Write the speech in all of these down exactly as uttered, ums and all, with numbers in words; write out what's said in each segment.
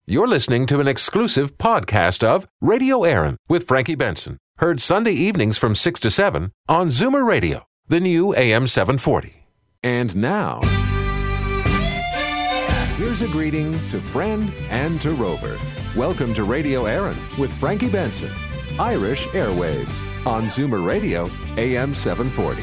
You're listening to an exclusive podcast of Radio Aaron with Frankie Benson. Heard Sunday evenings from six to seven on Zoomer Radio, the new A M seven forty. And now, here's a greeting to friend and to rover. Welcome to Radio Aaron with Frankie Benson, Irish Airwaves, on Zoomer Radio, A M seven forty.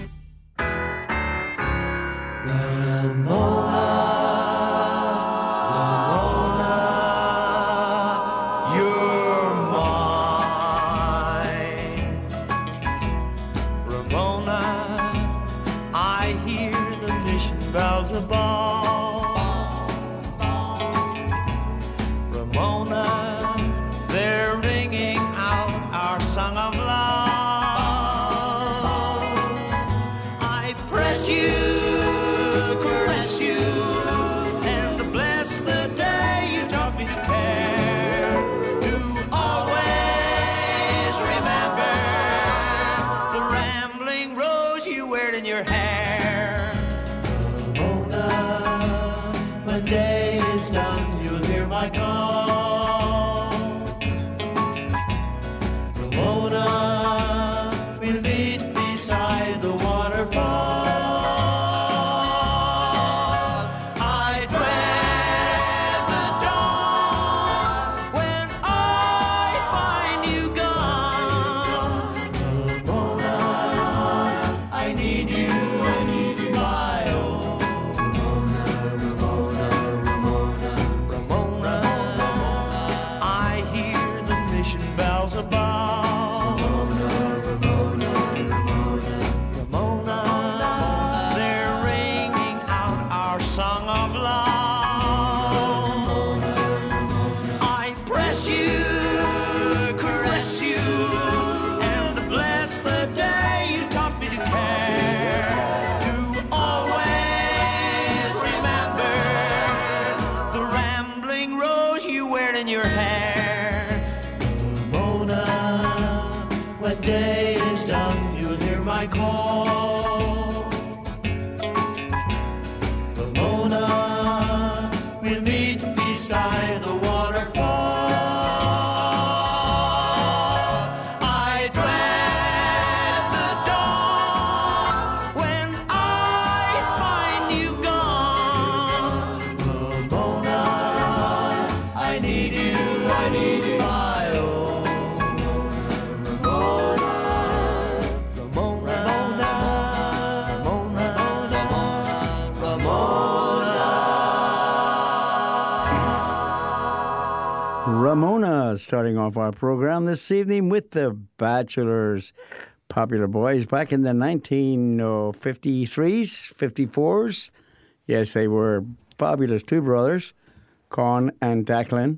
Ramona starting off our program this evening with the Bachelors. Popular boys back in the nineteen fifty-threes, fifty-fours. Yes, they were fabulous two brothers, Con and Declan.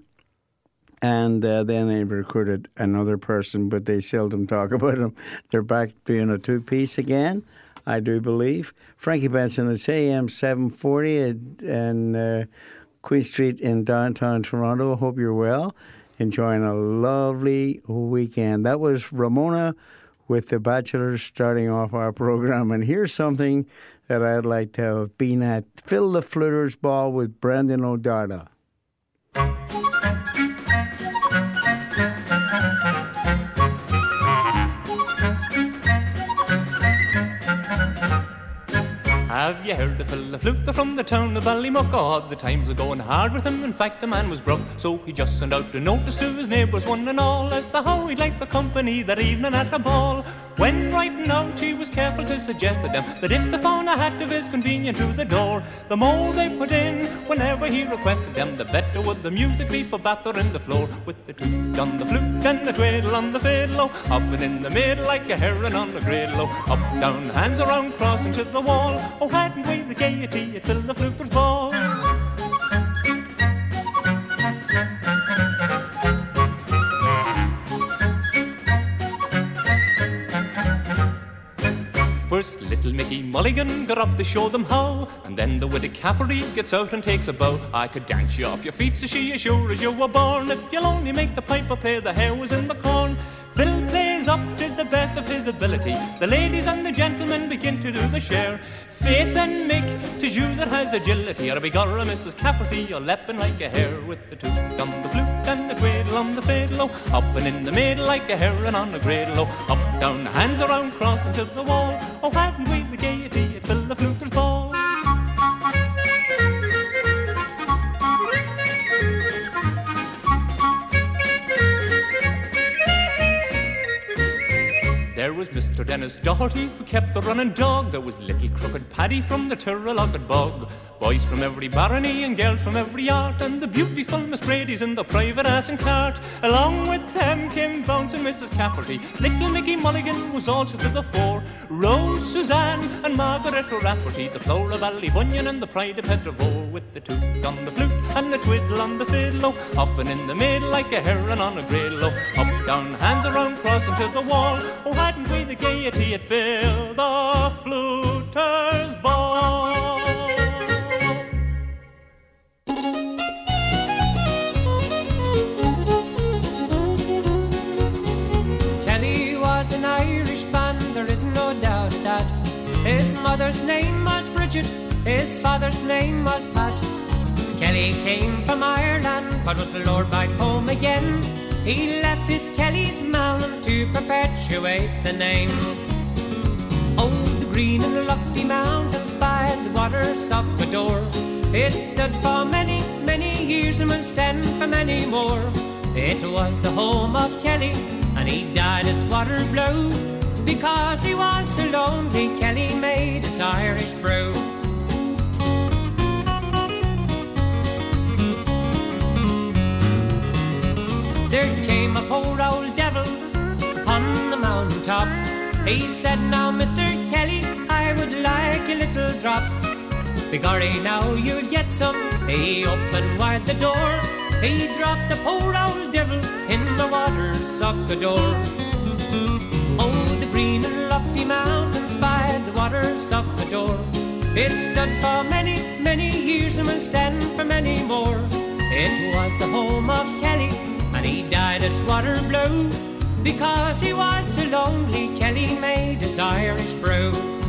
And uh, then they recruited another person, but they seldom talk about them. They're back doing a two-piece again, I do believe. Frankie Benson, it's A M seven forty and uh, Queen Street in downtown Toronto. Hope you're well. Enjoying a lovely weekend. That was Ramona with the Bachelors starting off our program. And here's something that I'd like to have been at. Phil the Flutter's Ball with Brendan O'Donnell. Have you heard the fella fluter from the town of Ballymuck? Oh, the times are going hard with him. In fact, the man was broke, so he just sent out a notice to his neighbours, one and all, as to how he'd like the company that evening at the ball. When writing out, he was careful to suggest to them that if they found a hat of his convenient to the door, the more they put in whenever he requested them, the better would the music be for battering the floor. With the toot on the flute and the twiddle on the fiddle, oh, hopping in the middle like a heron on the griddle, oh, up, down, hands around, crossing to the wall. Oh, hadn't we the gaiety at Phil the Fluter's Ball? First little Mickey Mulligan got up to show them how, and then the witty Cafferty gets out and takes a bow. I could dance you off your feet, so she, as sure as you were born, if you'll only make the piper play the hare was in the corn. Phil plays up to the best best of his ability. The ladies and the gentlemen begin to do the share. Faith and Mick, 'tis you that has agility. Or begorra, Missus Cafferty, you're leppin' like a hare with the toot on the flute and the cradle on the fiddle, oh, hoppin' in the middle like a heron on a cradle, oh, up, down, hands around, crossing to the wall. Oh, hadn't we the gaiety at Phil the Fluter's ball? There was Mister Dennis Doherty, who kept the running dog. There was little crooked Paddy from the Tirralocket bog. Boys from every barony and girls from every art, and the beautiful Miss Brady's in the private ass and cart. Along with them came bouncing Missus Cafferty. Little Mickey Mulligan was also to the fore. Rose, Suzanne and Margaret O'Rafferty, the Flora Ballybunion and the pride of Pedrovore, with the toot on the flute and the twiddle on the fiddle, oh, hopping in the middle like a heron on a cradle, oh, up, down, hands around, crossing to the wall. Oh, hadn't we the gaiety at Phil the Fluter's ball? Kelly was an Irish band, there is no doubt of that. His mother's name was Bridget, his father's name was Pat. Kelly came from Ireland, but was lured back home again. He left his Kelly's mountain to perpetuate the name. Oh, the green and lofty mountains by the waters of Gweedore. It stood for many, many years and will stand for many more. It was the home of Kelly, and he died as Waterloo. Because he was so lonely, Kelly made his Irish brew. There came a poor old devil upon the mountain top. He said, now Mister Kelly, I would like a little drop. Begorry, now you'd get some. He opened wide the door. He dropped the poor old devil in the waters of the door. Oh, the green and lofty mountains by the waters of the door. It stood for many, many years and will stand for many more. It was the home of Kelly, and he died as Waterloo. Because he was so lonely, Kelly made his Irish brew.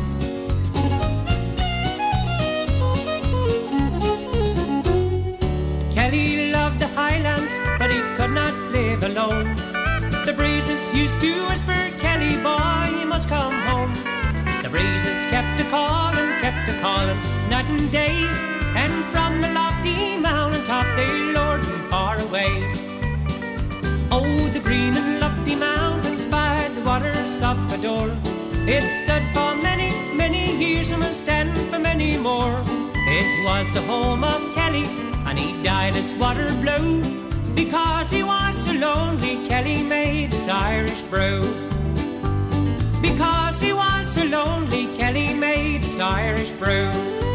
Kelly loved the Highlands, but he could not live alone. The breezes used to whisper, Kelly boy, you must come home. The breezes kept a-calling, kept a-calling, night and day. And from the lofty mountain top they lured him far away. Oh, the green and lofty mountains by the waters of Gweedore. It stood for many, many years and will stand for many more. It was the home of Kelly, and he died as Waterloo. Because he was so lonely, Kelly made his Irish brew. Because he was so lonely, Kelly made his Irish brew.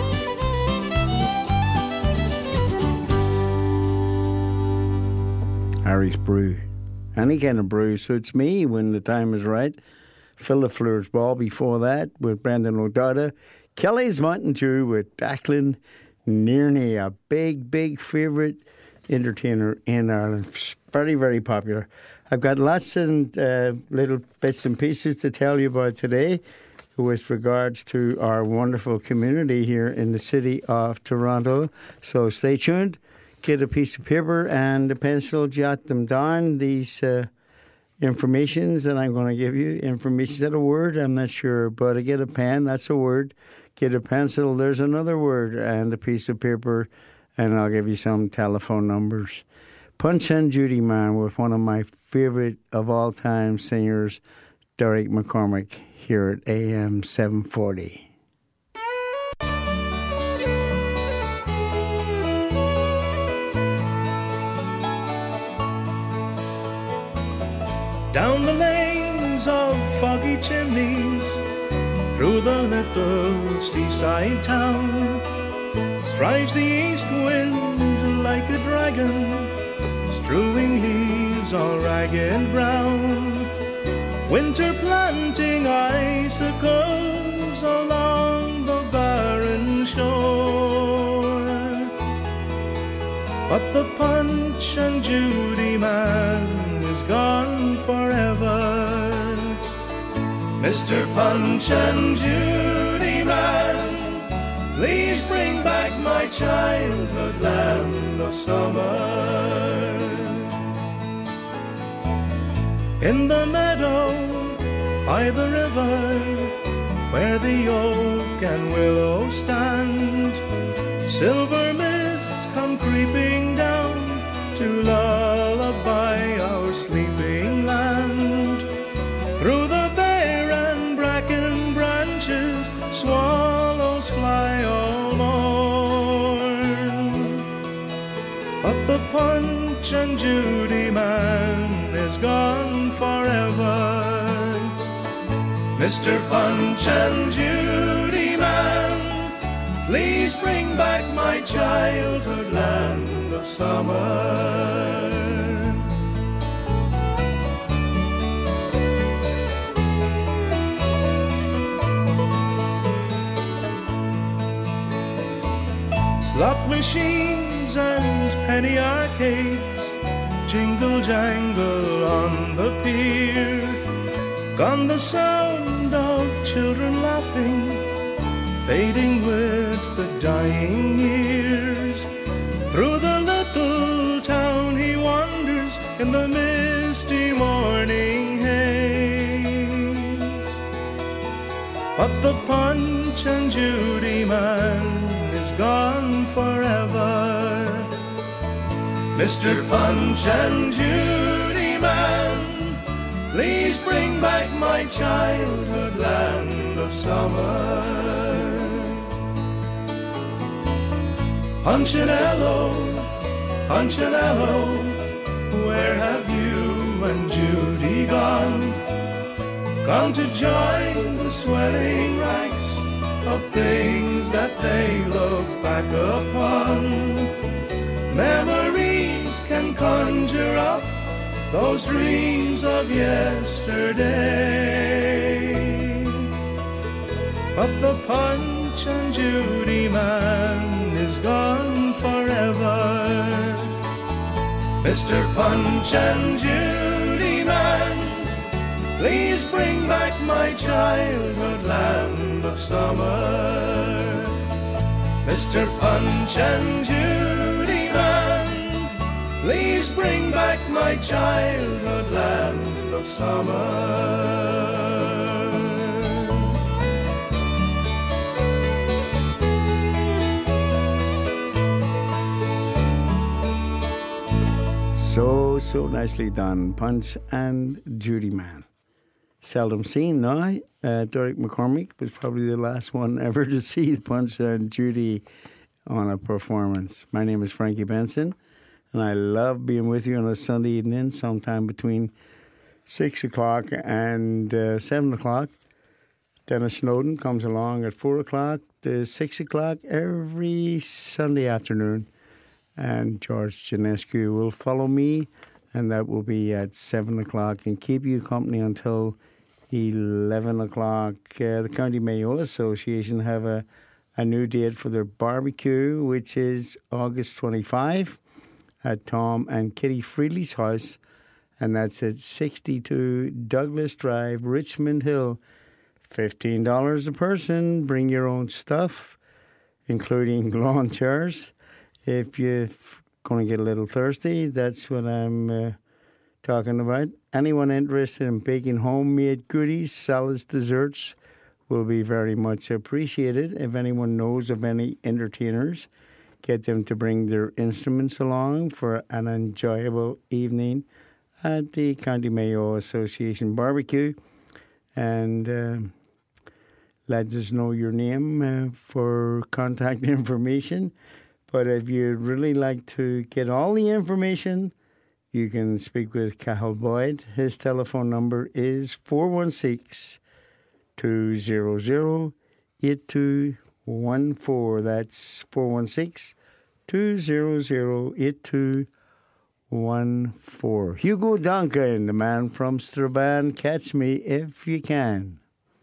Irish brew. Any kind of brew suits me when the time is right. Phil the Fluter's Ball before that with Brendan O'Donnell. Kelly's Mountain Dew with Declan Nearney, a big, big favourite entertainer in Ireland. Very, very popular. I've got lots of uh, little bits and pieces to tell you about today with regards to our wonderful community here in the city of Toronto. So stay tuned. Get a piece of paper and a pencil, jot them down. These uh, informations that I'm going to give you. Information, is that a word? I'm not sure. But I get a pen, that's a word. Get a pencil, there's another word. And a piece of paper, and I'll give you some telephone numbers. Punch and Judy Man with one of my favourite of all time singers, Derek McCormick, here at A M seven forty. Down the lanes of foggy chimneys, through the little seaside town, strives the east wind like a dragon, strewing leaves all ragged brown. Winter planting icicles along the barren shore. But the Punch and Judy man is gone forever. Mister Punch and Judy man, please bring back my childhood land of summer. In the meadow by the river, where the oak and willow stand, silver mists come creeping down to lullaby our sleeping land. Through the bare and bracken branches, swallows fly all morn. But the Punch and Judy man is gone forever. Mister Punch and Judy man, please bring back my childhood land of summer. Slot machines and penny arcades jingle jangle on the pier. Gone the sound of children laughing, fading with the dying years. Through the little town he wanders in the misty morning haze. But the Punch and Judy man is gone forever. Mister Punch and Judy man, please bring back my childhood land of summer. Punchinello, Punchinello, where have you and Judy gone? Gone to join the swelling ranks of things that they look back upon. Memories can conjure up those dreams of yesterday. But the Punch and Judy man is gone forever. Mister Punch and Judy man, please bring back my childhood land of summer. Mister Punch and Judy man, please bring back my childhood land of summer. So, so nicely done, Punch and Judy man. Seldom seen now. Uh, Derek McCormick was probably the last one ever to see Punch and Judy on a performance. My name is Frankie Benson, and I love being with you on a Sunday evening, sometime between six o'clock and uh, seven o'clock. Dennis Snowden comes along at four o'clock to six o'clock every Sunday afternoon. And George Janescu will follow me, and that will be at seven o'clock, and keep you company until eleven o'clock. Uh, the County Mayo Association have a, a new date for their barbecue, which is August twenty-fifth at Tom and Kitty Freely's house, and that's at sixty-two Douglas Drive, Richmond Hill. fifteen dollars a person. Bring your own stuff, including lawn chairs. If you're going to get a little thirsty, that's what I'm uh, talking about. Anyone interested in baking homemade goodies, salads, desserts will be very much appreciated. If anyone knows of any entertainers, get them to bring their instruments along for an enjoyable evening at the County Mayo Association barbecue. And uh, let us know your name uh, for contact information. But if you'd really like to get all the information, you can speak with Cathal Boyd. His telephone number is four one six, two hundred, eight two one four. That's four one six, two hundred, eight two one four. Hugo Duncan, the man from Strabane, Catch Me If You Can.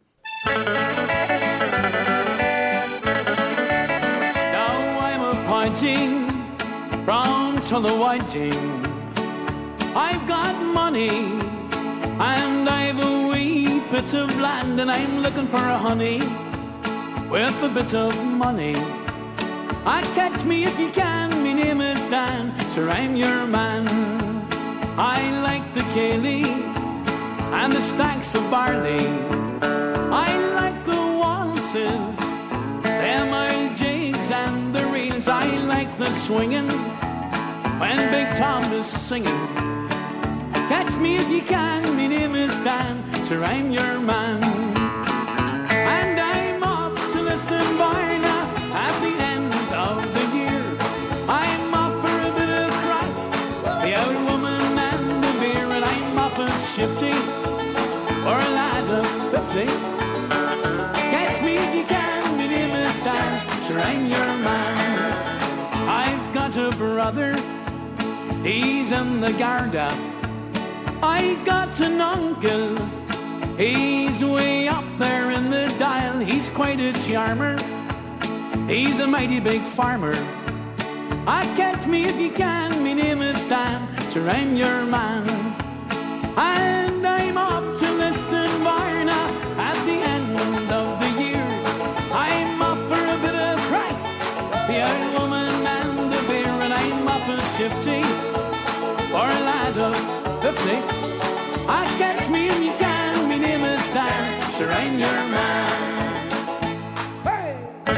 From to the whiting, I've got money and I've a wee bits of land and I'm looking for a honey with a bit of money. Ah, catch me if you can, my name is Dan, sure I'm your man. I like the Cayley and the stacks of barley. I like the waltzes, them old jigs and the reels. I like the swinging when Big Tom is singing. Catch me if you can, my name is Dan, sure I'm your man. And I'm off to Listonbarna at the end of the year. I'm off for a bit of crack, the old woman and the beer. And I'm off as shifty or a lad of fifty. Catch me if you can, my name is Dan, sure I'm your man. I've got a brother, he's in the Garda. I got an uncle, he's way up there in the dial. He's quite a charmer, he's a mighty big farmer. Ah, catch me if you can, my name is Dan, sure I'm your man. And I'm off to Listonbarna at the end of the year. I'm off for a bit of crack, the old woman and the beer. And I'm off as shifty or a lad of fifty. I catch me if you can, my name is Dan, sure I'm your man. Hey!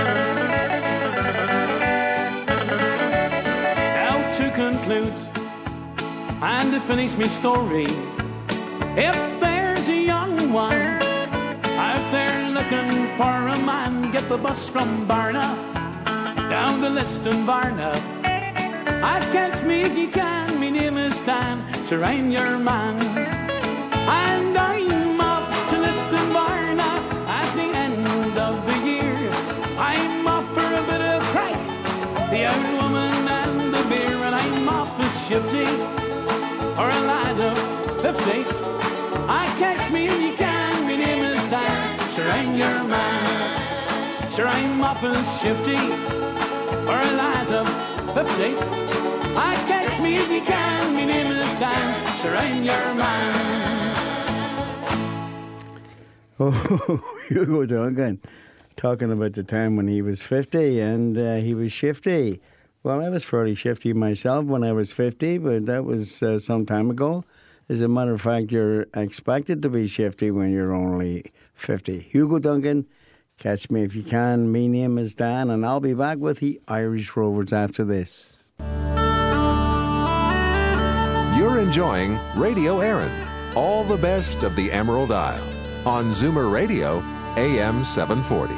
Now to conclude and to finish me story, if there's a young one out there looking for a man, get the bus from Barna down to Listonbarna. I catch me if you can, my name is Dan, sure I'm your man. And I'm off to Listonbarna at the end of the year. I'm off for a bit of crack, the old woman and the beer. And I'm off as shifty or a lad of fifty. I catch me if you can, my name is Dan, sure I'm your man. Sure I'm off as shifty or a lad of fifty. I catch me if you can, my name is Dan, sure I'm your man. Oh, Hugo Duncan, talking about the time when he was fifty and uh, he was shifty. Well, I was fairly shifty myself when I was fifty, but that was uh, some time ago. As a matter of fact, you're expected to be shifty when you're only fifty. Hugo Duncan, catch me if you can. My name is Dan, and I'll be back with the Irish Rovers after this. You're enjoying Radio Erin, all the best of the Emerald Isle, on Zoomer Radio, A M seven forty.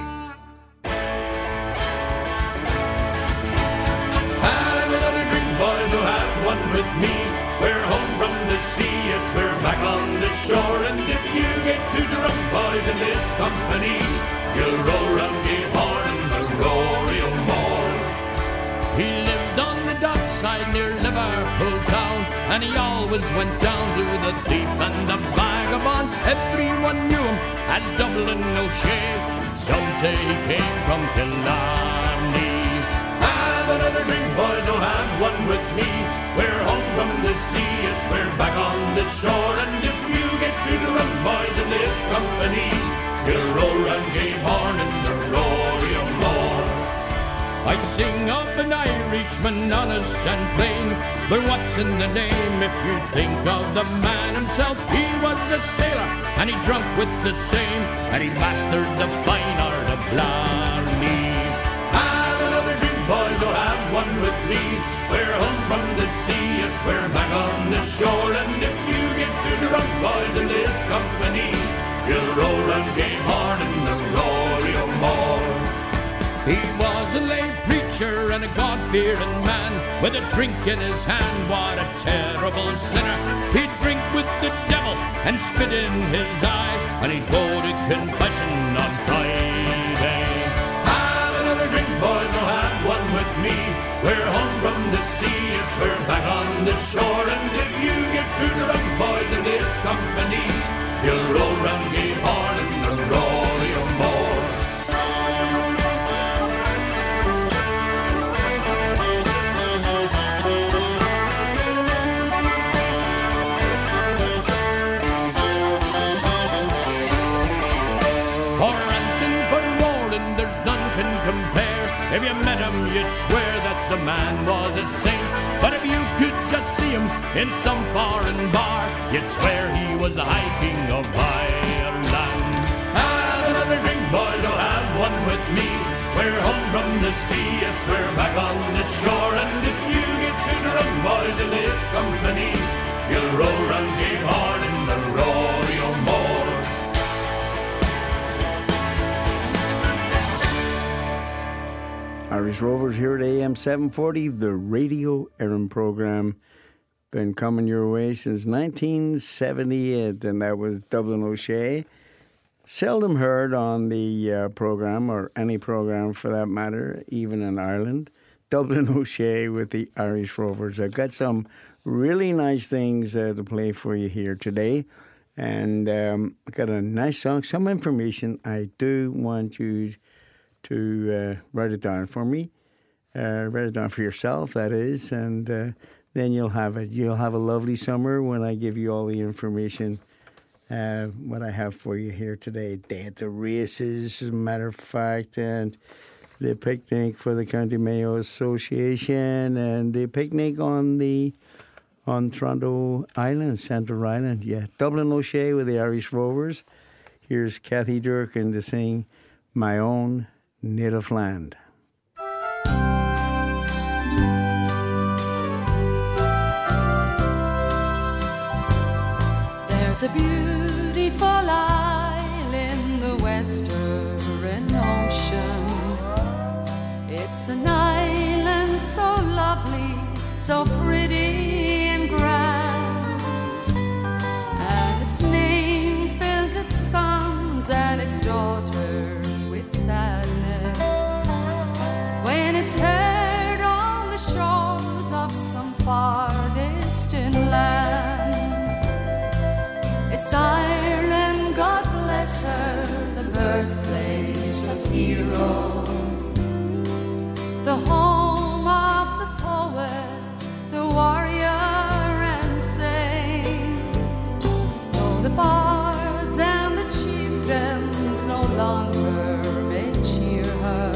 Have another drink, boys, who have one with me. We're home from the sea, yes, we're back on the shore. And if you get too drunk, boys, in this company, you'll roll round Cape Horn and the Rory O'More. He lived on the dockside near Liverpool town, and he always went down to the thief and the vagabond. Everyone knew him as Dublin O'Shea. Some say he came from Killarney. Have another drink, boys, oh have one with me. We're home from the sea, yes, we're back on the shore. And if you get too drunk, boys, in this company, you'll roll round Cape Horn and the Rory O'More. I sing of an Irishman, honest and plain, but what's in the name if you think of the man himself? He was a sailor, and he drunk with the same, and he mastered the fine art of blarney. Have another drink, boys, oh have one with me. We're home from the sea, yes, we're back on the shore. And if you get too drunk, boys, in this company, you'll roll round Cape Horn and the Rory O'More. He was a lay preacher and a God-fearing man, with a drink in his hand, what a terrible sinner. He'd drink with the devil and spit in his eye, and he'd go to confession on Friday. Have another drink, boys, oh have one with me. We're home from the sea, yes, we're back on the shore. And if you get too drunk, boys, in this company, you'll roll round Cape Horn and the Rory O'More. man was a saint. But if you could just see him in some foreign bar, you'd swear he was hiking of Ireland. Have another drink, boys, oh have one with me. We're home from the sea, yes, we're back on the shore. And if you get to the rum, boys, in this company, you'll roll round Cape Horn in the rodeo more. Irish Rovers here at A M seven forty, the Radio Éireann program. Been coming your way since nineteen seventy-eight, and that was Dublin O'Shea. Seldom heard on the uh, program, or any program for that matter, even in Ireland. Dublin O'Shea with the Irish Rovers. I've got some really nice things uh, to play for you here today. And um, I've got a nice song, some information. I do want you to uh, write it down for me. Uh, write it down for yourself, that is. And uh, then you'll have it. You'll have a lovely summer when I give you all the information, uh, what I have for you here today. Day at the races, as a matter of fact, and the picnic for the County Mayo Association, and the picnic on the on Toronto Island, Central Island. Yeah, Dublin O'Shea with the Irish Rovers. Here's Kathy Durkin to sing My Own Native Land. There's a beautiful isle in the Western Ocean. It's an island so lovely, so pretty and grand, and its name fills its sons and its daughters with sadness when it's heard on the shores of some far distant land. It's Ireland, God bless her, the birthplace of heroes, the home of the poet, the warrior and saint. Though the bards and the chieftains no longer may cheer her,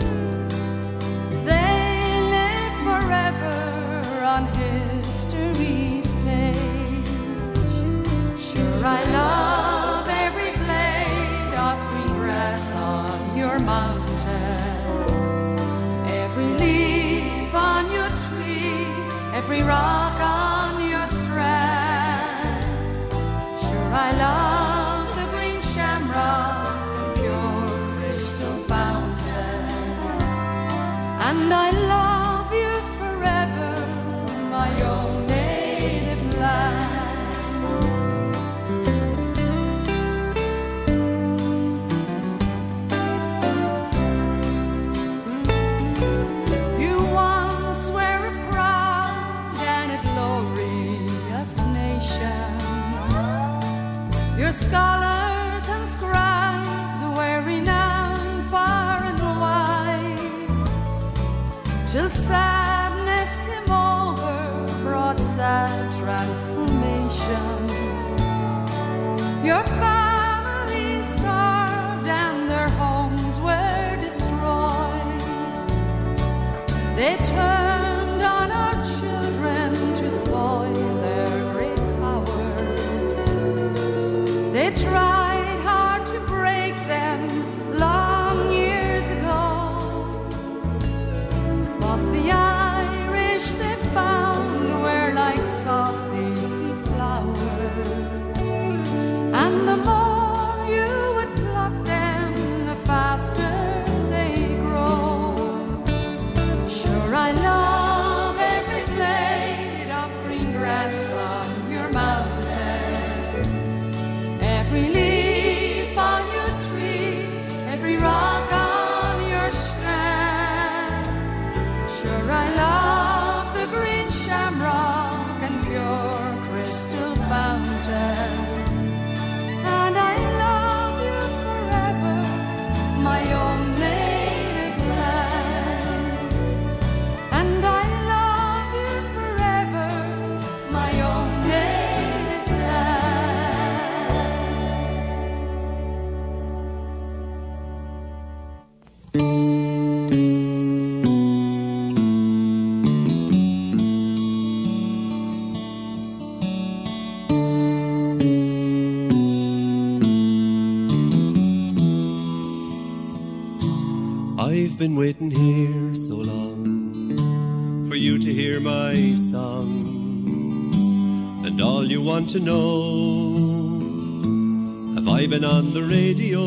they live forever on history's page. Sure, I love every blade of green grass on your mountain, every leaf on your tree, every rock on your strand. Sure, I love the green shamrock and pure crystal fountain, and I love you forever, my own native land. Your scholars and scribes were renowned far and wide, till sadness came over, brought sad transformation. Your family starved and their homes were destroyed. They turned on our children to spoil their great powers. They tried hard to break them long years ago, but the Irish they found were like soft leafy flowers, and the more you would pluck them, the faster they grow. Sure, I love every blade of green grass on your mountain, every leaf on your tree, every rock on your strand. Sure, I love the green shamrock and pure crystal fountain, and I love you forever, my own native land. And I love you forever, my own native land. been waiting here so long for you to hear my song. And all you want to know, have I been on the radio?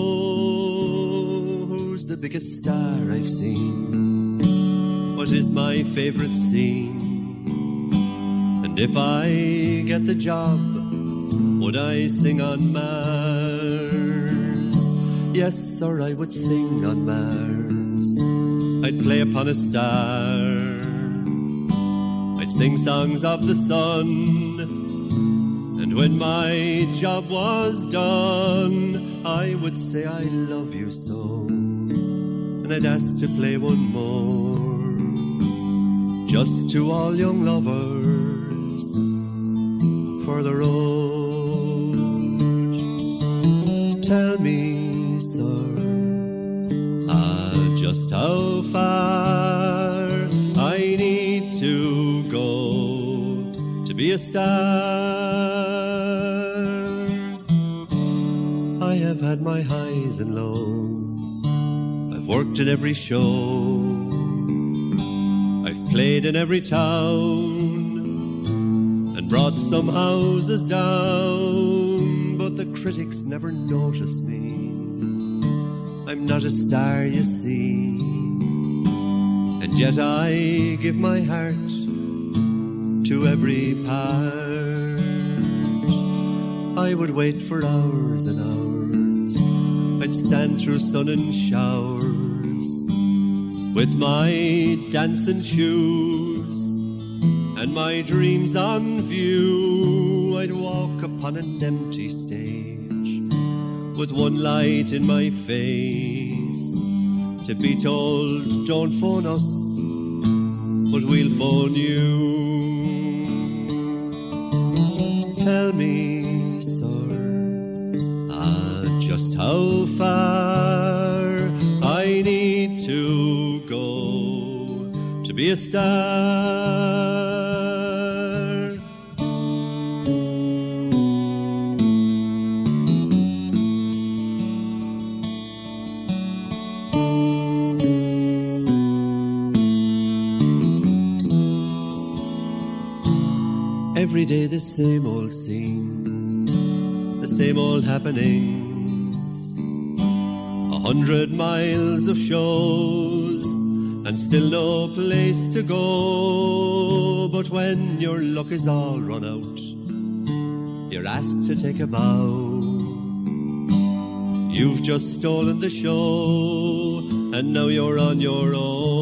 Who's the biggest star I've seen? What is my favorite scene? And if I get the job, would I sing on Mars? Yes, or I would sing on Mars. I'd play upon a star. I'd sing songs of the sun. And when my job was done, I would say I love you so. And I'd ask to play one more, just to all young lovers for the road. Tell me, sir, ah, just how far I need to go to be a star. I have had my highs and lows. I've worked in every show. I've played in every town and brought some houses down. But the critics never notice me. I'm not a star, you see. And yet I give my heart to every part. I would wait for hours and hours. I'd stand through sun and showers with my dancing shoes and my dreams on view. I'd walk upon an empty stage with one light in my face, to be told, don't phone us, but we'll phone you. Tell me, sir, ah, just how far I need to go to be a star. Every day the same old scene, the same old happenings, a hundred miles of shows, and still no place to go. But when your luck is all run out, you're asked to take a bow. You've just stolen the show, and now you're on your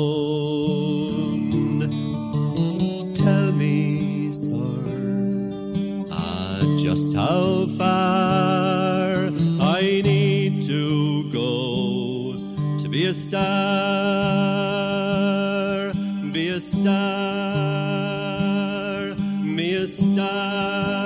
own. Tell me, just how far I need to go to be a star, be a star, be a star.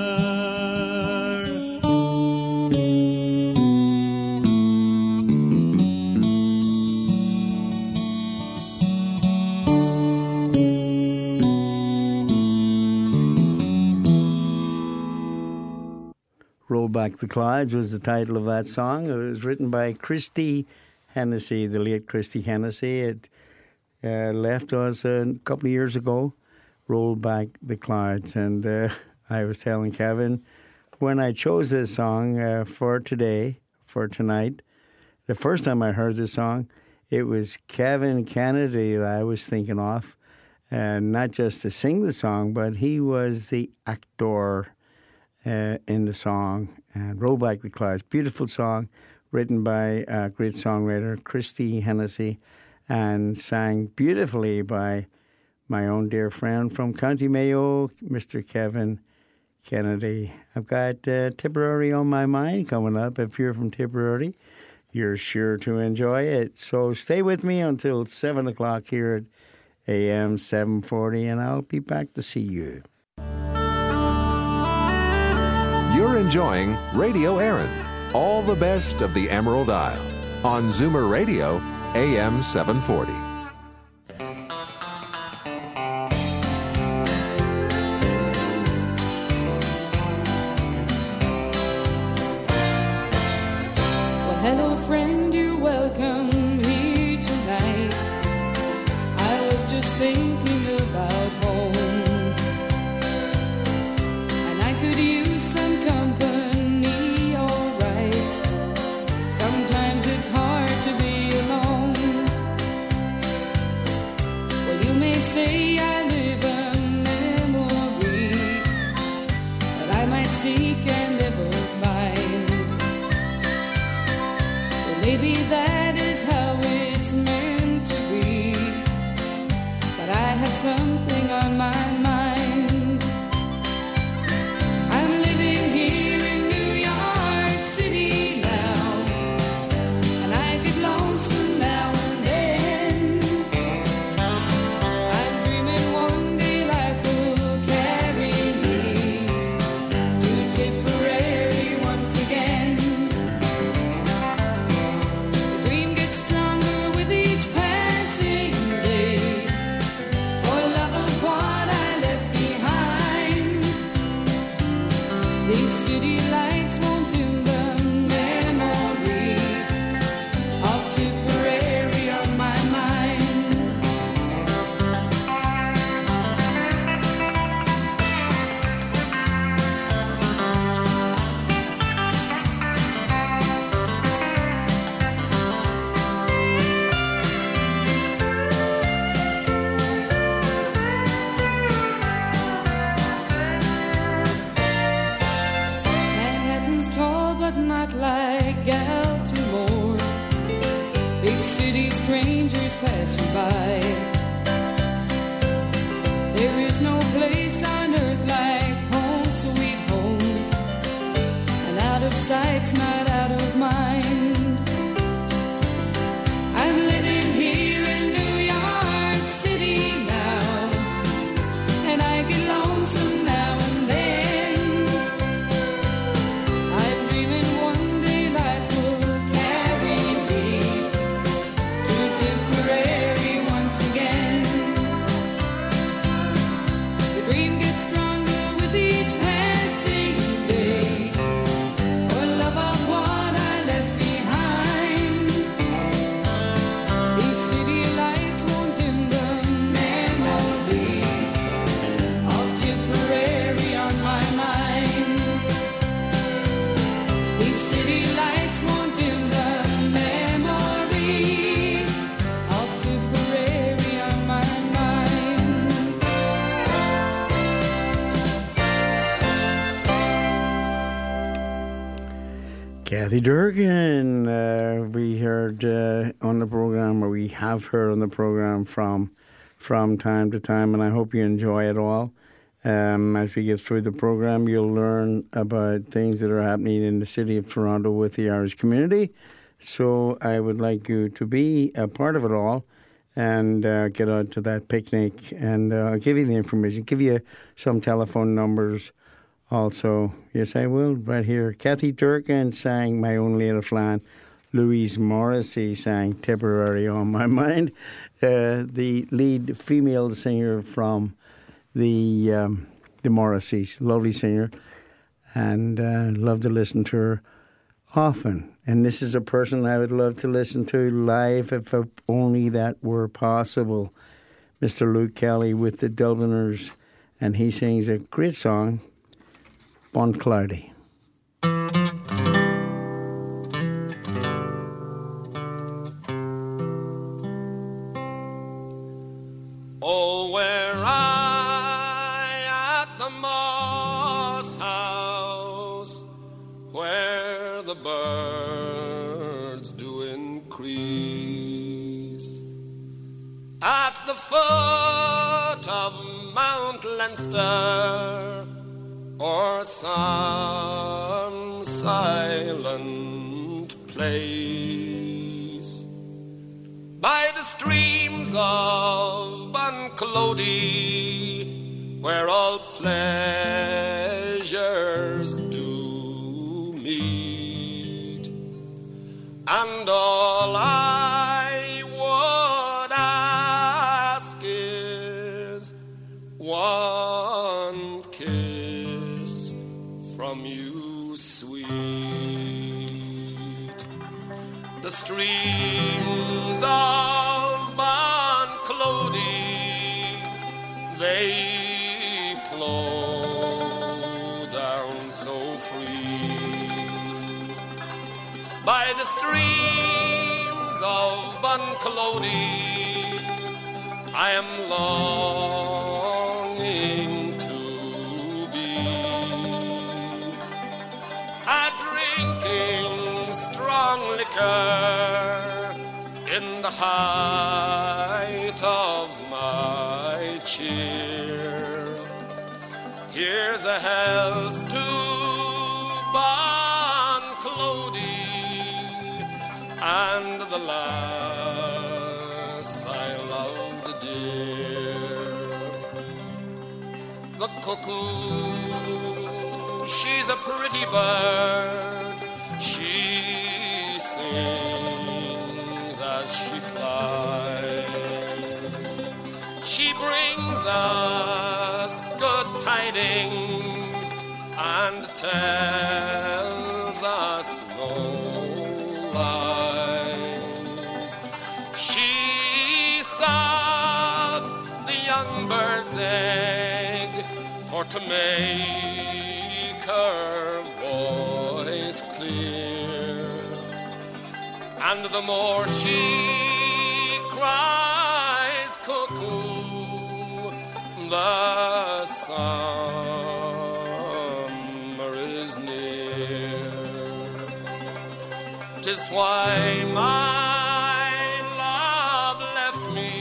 Roll Back the Clouds was the title of that song. It was written by Christy Hennessy, the late Christy Hennessy. It uh, left us a couple of years ago, Roll Back the Clouds. And uh, I was telling Kevin, when I chose this song uh, for today, for tonight, the first time I heard this song, it was Kevin Kennedy that I was thinking of. And not just to sing the song, but he was the actor Uh, in the song. And Roll Back the Clouds, beautiful song written by a great songwriter Christy Hennessy and sang beautifully by my own dear friend from County Mayo, Mister Kevin Kennedy. I've got uh, Tipperary on my mind coming up. If you're from Tipperary, you're sure to enjoy it. So stay with me until seven o'clock here at A M seven forty, and I'll be back to see you. You're enjoying Radio Aaron, all the best of the Emerald Isle, on Zoomer Radio, A M seven forty. Well, hello, friend, you're welcome here to These city lights won't dim the memory of Tipperary on my mind. Manhattan's tall but not like Baltimore. Big city strangers pass you by. There is no place on earth like home, sweet home. And out of sight's not out of mind. I'm living here in New York City now, and I get lonesome now and then. I'm dreaming one day life will carry me to Tipperary once again. The dream gets stronger with each passing day, for love of what I left behind. These city lights won't dim the memory of Tipperary on my mind. These city lights won't dim the memory of Tipperary on my mind. Kathy Durgan, uh, we heard uh, on the program, or we have heard on the program from from time to time, and I hope you enjoy it all. Um, as we get through the program, you'll learn about things that are happening in the city of Toronto with the Irish community. So I would like you to be a part of it all and uh, get out to that picnic, and uh, I'll give you the information, give you some telephone numbers. Also, yes, I will, right here. Kathy Durgan sang My Own Little Flan. Louise Morrissey sang Tipperary on My Mind. Uh, the lead female singer from the um, the Morrisseys, lovely singer, and uh, love to listen to her often. And this is a person I would love to listen to live if only that were possible. Mister Luke Kelly with the Dubliners, and he sings a great song, Bon Cloudy. Oh, where I at the moss house, where the birds do increase, at the foot of Mount Leinster, or some silent place, by the streams of Bunclody, where all pleasures do meet, and all I would ask is one kiss from you, sweet. The streams of Bunclody, they flow down so free. By the streams of Bunclody, I am longing to be a drinking strong liquor in the height of my cheer. Here's a health to Bunclody and the lass I loved dear. The cuckoo, she's a pretty bird. She sings as she flies. She brings us good tidings and tells us no lies. She sobs the young bird's egg for to make her voice clear, and the more she cries cuckoo, the summer is near. 'Tis why my love left me,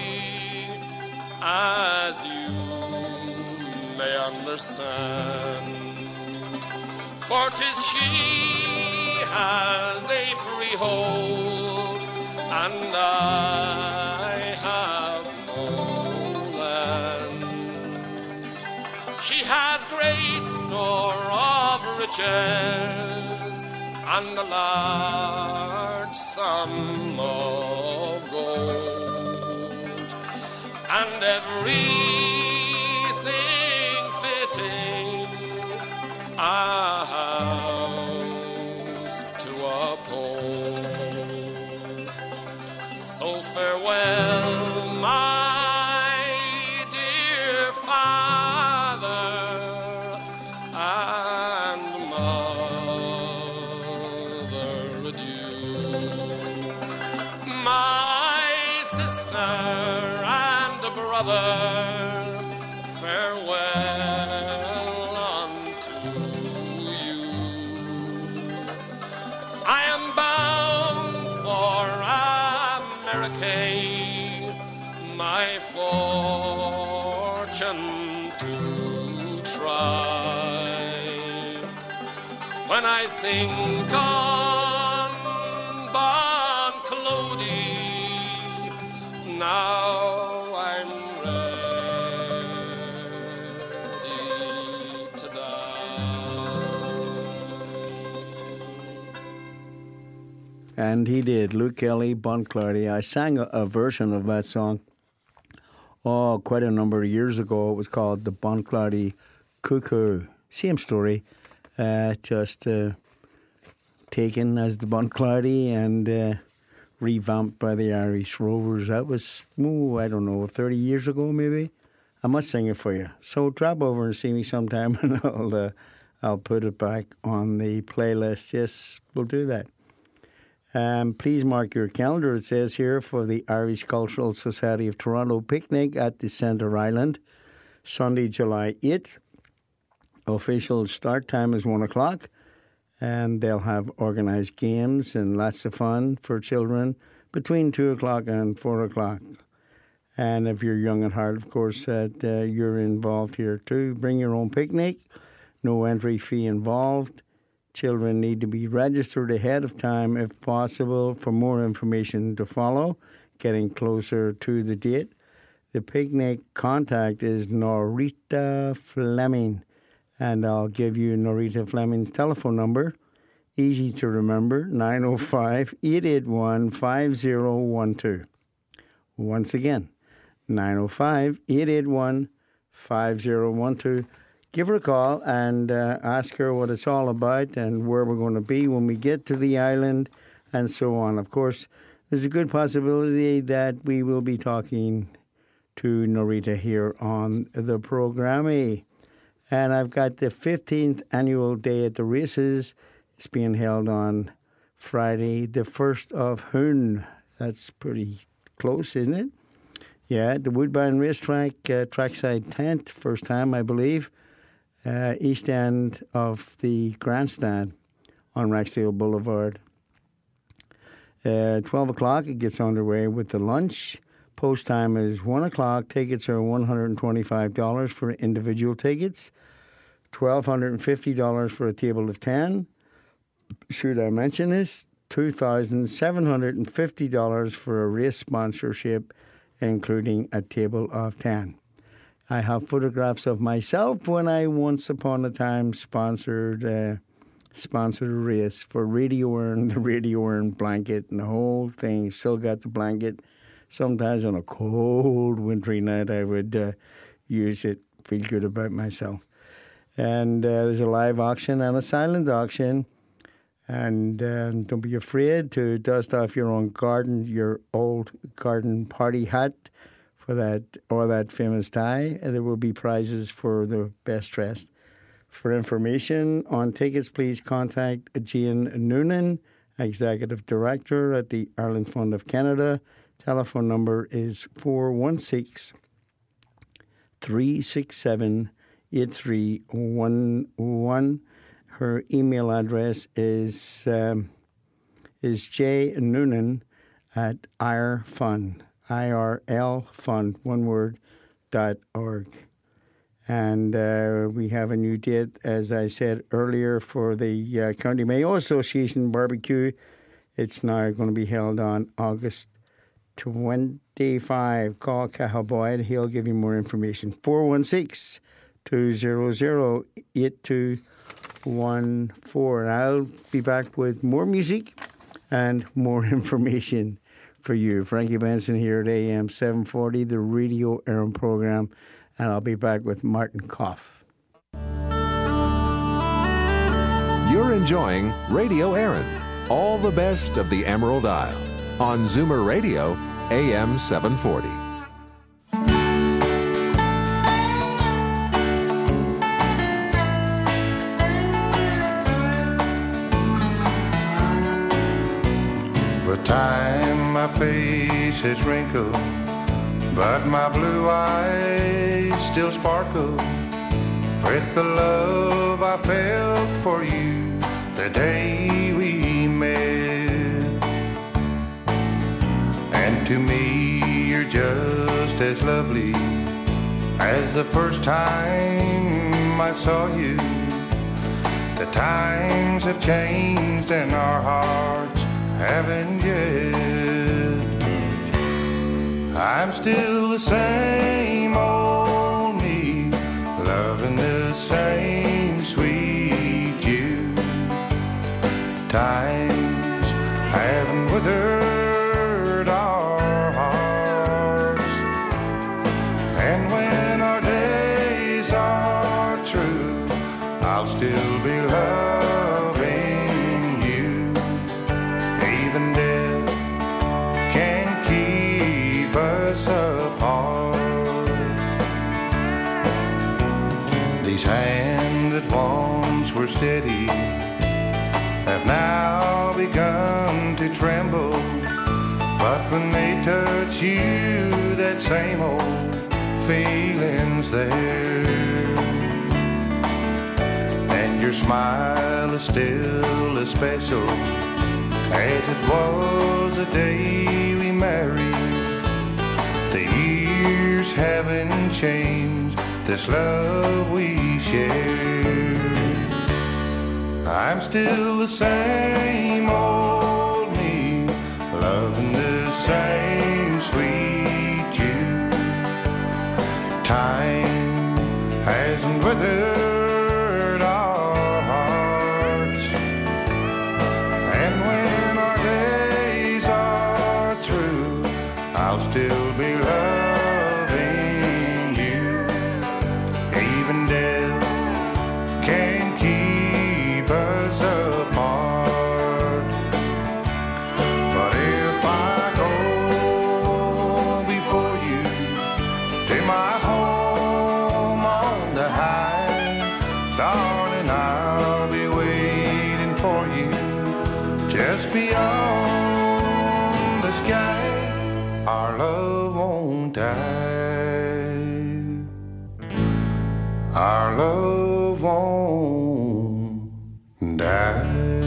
as you may understand, for 'tis she has a freehold and I have no land. She has great store of riches and a large sum of gold, and everything fitting a house to uphold. So farewell, my dear father and mother, adieu. My sister and brother, farewell unto you. I am bound for America, my fortune to try. When I think on Bon Clody, now I'm ready to die. And he did. Luke Kelly, Bon Clardy. I sang a, a version of that song, oh, quite a number of years ago. It was called the Bon Clardy Cuckoo. Same story, uh, just uh, taken as the Bon Clardy and uh, revamped by the Irish Rovers. That was, oh, I don't know, thirty years ago maybe. I must sing it for you. So drop over and see me sometime and I'll, uh, I'll put it back on the playlist. Yes, we'll do that. Um, please mark your calendar, it says here, for the Irish Cultural Society of Toronto picnic at the Centre Island, Sunday, July eighth. Official start time is one o'clock, and they'll have organised games and lots of fun for children between two o'clock and four o'clock. And if you're young at heart, of course, that uh, you're involved here too. Bring your own picnic, no entry fee involved. Children need to be registered ahead of time if possible. For more information to follow, getting closer to the date. The picnic contact is Norita Fleming, and I'll give you Norita Fleming's telephone number. Easy to remember, nine oh five, eight eight one, five oh one two. Once again, nine oh five, eight eight one, five oh one two. Give her a call and uh, ask her what it's all about and where we're going to be when we get to the island and so on. Of course, there's a good possibility that we will be talking to Norita here on the programme. And I've got the fifteenth annual Day at the Races. It's being held on Friday, the first of June. That's pretty close, isn't it? Yeah, the Woodbine Racetrack, uh, trackside tent, first time, I believe. Uh, east end of the grandstand on Raxdale Boulevard. Uh, twelve o'clock, it gets underway with the lunch. Post time is one o'clock. Tickets are one hundred twenty-five dollars for individual tickets, one thousand two hundred fifty dollars for a table of ten. Should I mention this? two thousand seven hundred fifty dollars for a race sponsorship, including a table of ten. I have photographs of myself when I once upon a time sponsored uh, sponsored a race for Radio Earn, the Radio Earn blanket and the whole thing. Still got the blanket. Sometimes on a cold wintry night I would uh, use it, feel good about myself. And uh, there's a live auction and a silent auction. And uh, don't be afraid to dust off your own garden, your old garden party hat for that, or that famous tie. And there will be prizes for the best dressed. For information on tickets, please contact Jane Noonan, Executive Director at the Ireland Fund of Canada. Telephone number is four one six, three six seven, eight three one one. Her email address is um, is jnoonan at irfund, I R L fund, one word, dot org. And uh, we have a new date, as I said earlier, for the uh, County Mayo Association barbecue. It's now going to be held on August twenty-fifth. Call Cahill Boyd. He'll give you more information. four one six, two hundred, eight two one four. And I'll be back with more music and more information for you. Frankie Benson here at A M seven forty, the Radio Aaron program. And I'll be back with Martin Koff. You're enjoying Radio Aaron, all the best of the Emerald Isle, on Zoomer Radio, A M seven forty. With time, my face is wrinkled, but my blue eyes still sparkle with the love I felt for you the day we met. And to me, you're just as lovely as the first time I saw you. The times have changed and our hearts haven't yet. I'm still the same old me, loving the same sweet you. Times haven't withered our hearts, and when our days are through, I'll still be loving you. Even death can't keep us apart. These hands that once were steady have now begun to tremble, but when they touch you, that same old feeling's there. And your smile is still as special as it was the day we married. The years haven't changed this love we share. I'm still the same old me, loving the same sweet you. Time hasn't withered our hearts, and when our days are through, I'll still be loving you. Even death can't keep us apart. But if I go before you to my home on the high, darling, I'll be waiting for you just beyond the sky. Our love won't die. Our love won't die.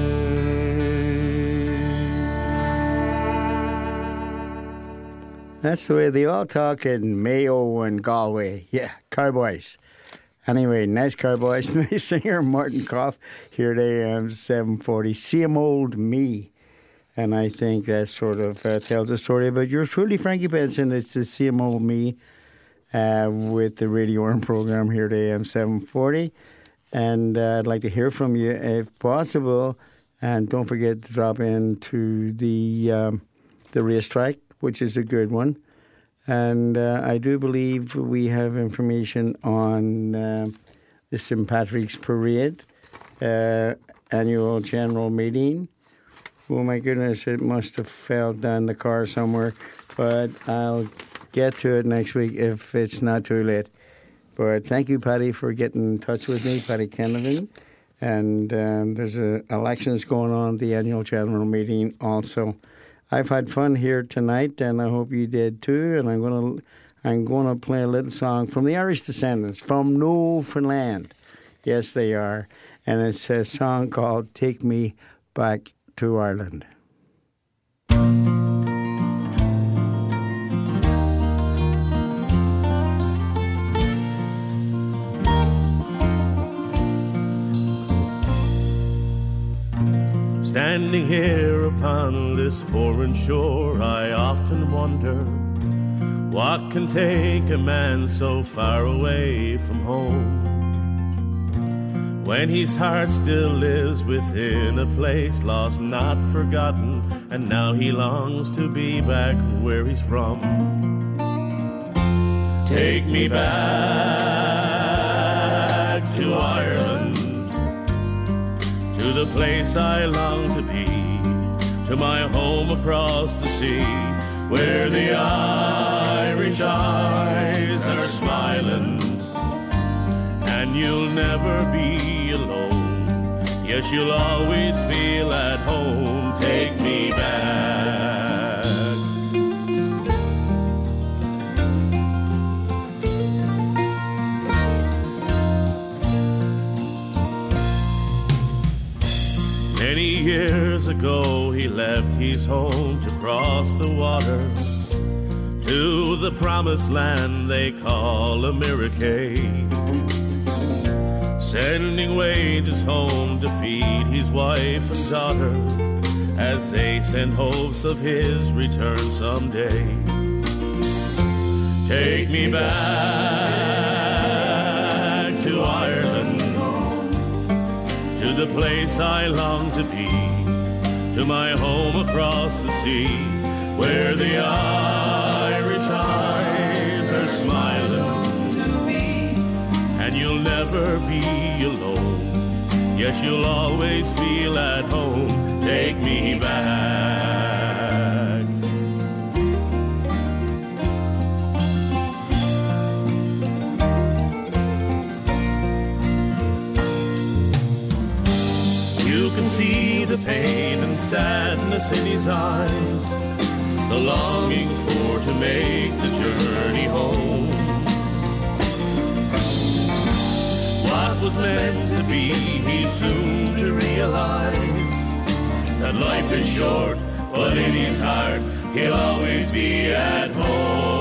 That's the way they all talk in Mayo and Galway. Yeah, cowboys. Anyway, nice cowboys, nice singer, Martin Koff, here at A M seven forty. Same old me. And I think that sort of uh, tells a story about yours truly, Frankie Benson. It's the same old me uh, with the Radio Aaron program here at A M seven forty. And uh, I'd like to hear from you if possible. And don't forget to drop in to the, um, the racetrack, which is a good one. And uh, I do believe we have information on uh, the Saint Patrick's Parade uh, annual general meeting. Oh my goodness, it must have fell down the car somewhere, but I'll get to it next week if it's not too late. But thank you, Patty, for getting in touch with me, Patty Kennedy. And um, there's a, elections going on at the annual general meeting also. I've had fun here tonight, and I hope you did too. And I'm going to I'm going to play a little song from the Irish Descendants from Newfoundland. Yes, they are. And it's a song called Take Me Back to Ireland. Standing here upon this foreign shore, I often wonder what can take a man so far away from home, when his heart still lives within a place lost, not forgotten, and now he longs to be back where he's from. Take me back to Ireland, to the place I long to be, to my home across the sea, where the Irish eyes are smiling, and you'll never be alone. Yes, you'll always feel at home. Take me back. Many years ago he left his home to cross the water to the promised land they call America, sending wages home to feed his wife and daughter as they send hopes of his return someday. Take me back to Ireland, to the place I long to be, to my home across the sea, where the Irish eyes are smiling, and you'll never be alone. Yes, you'll always feel at home. Take me back. You can see the pain and sadness in his eyes, the longing for to make the journey home. What was meant to be, he's soon to realize that life is short, but in his heart he'll always be at home.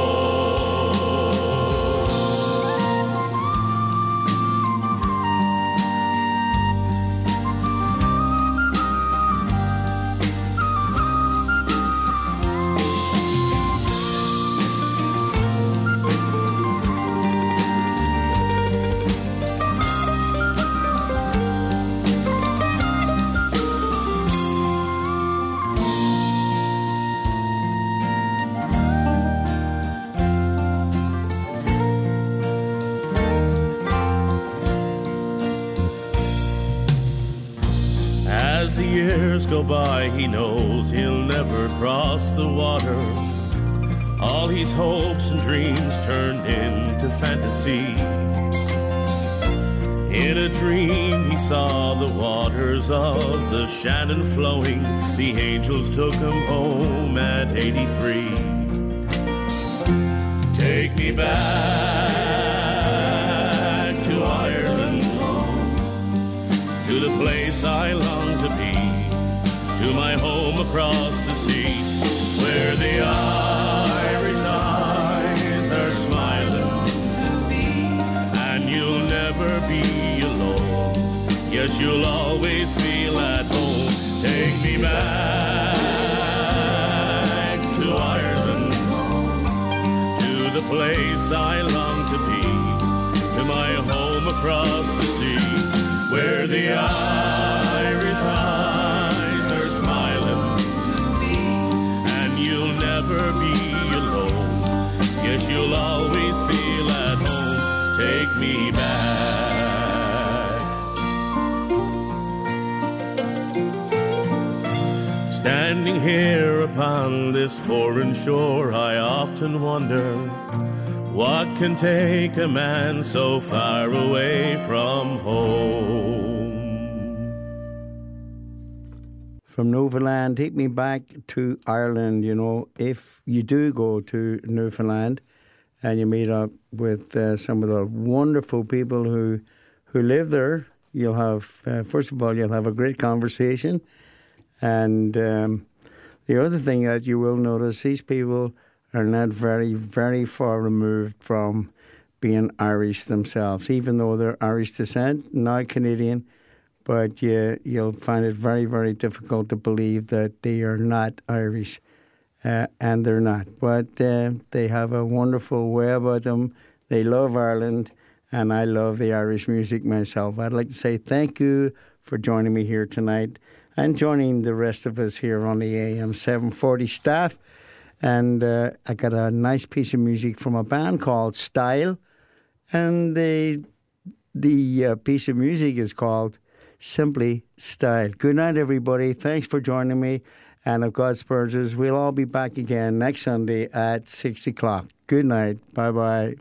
As the years go by, he knows he'll never cross the water. All his hopes and dreams turned into fantasy. In a dream he saw the waters of the Shannon flowing. The angels took him home at eighty-three. Take me back to Ireland, to the place I long to be, to my home across the sea, where the Irish eyes are smiling, and you'll never be alone. Yes, you'll always feel at home. Take me back to Ireland, to the place I long to be, to my home across the sea, where the Irish eyes are smiling, and you'll never be alone. Yes, you'll always feel at home. Take me back. Standing here upon this foreign shore, I often wonder what can take a man so far away from home. From Newfoundland, take me back to Ireland. You know, if you do go to Newfoundland and you meet up with uh, some of the wonderful people who who live there, you'll have, uh, first of all, you'll have a great conversation. And um, the other thing that you will notice, these people are not very, very far removed from being Irish themselves, even though they're Irish descent, now Canadian. But yeah, you'll find it very, very difficult to believe that they are not Irish, uh, and they're not. But uh, they have a wonderful way about them. They love Ireland, and I love the Irish music myself. I'd like to say thank you for joining me here tonight, and joining the rest of us here on the A M seven forty staff. And uh, I got a nice piece of music from a band called Style. And the, the uh, piece of music is called Simply Style. Good night, everybody. Thanks for joining me. And of God's Spurs, we'll all be back again next Sunday at six o'clock. Good night. Bye-bye.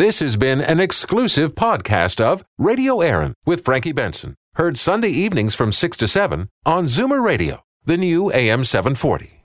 This has been an exclusive podcast of Radio Aaron with Frankie Benson. Heard Sunday evenings from six to seven on Zoomer Radio, the new A M seven forty.